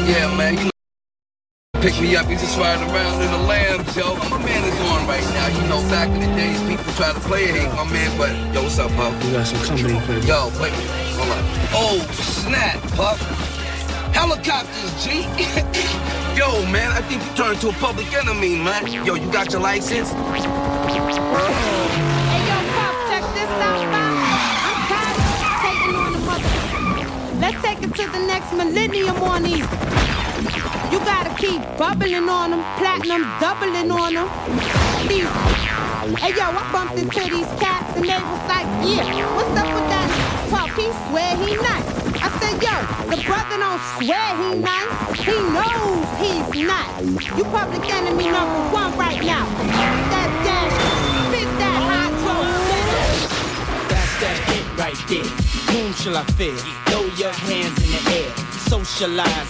Yeah, man, you know, pick me up, you just riding around in the Lambs, yo. My man is on right now. You know, back in the days, people try to play it, ain't my man, but yo, what's up, Puff? We got some company, baby. Yo, wait, hold on. Oh, snap, Puff. Helicopters, G. Yo, man, I think you turned to a public enemy, man. Yo, you got your license? Hey, yo, Puff, check this out, man. I'm tired of taking on the mother. Let's take it to the next millennium on these. You gotta keep bubbling on them, platinum doubling on them. These. Hey, yo, I bumped into these cats and they was like, yeah, what's up with that Puff? He swear he nice. I said, yo, the brother don't swear he nice. He knows he's not. You public enemy #1 right now. That dash, spit that hydro. That's that hit right there. Whom shall I fear? Throw your hands in the air. Socialize,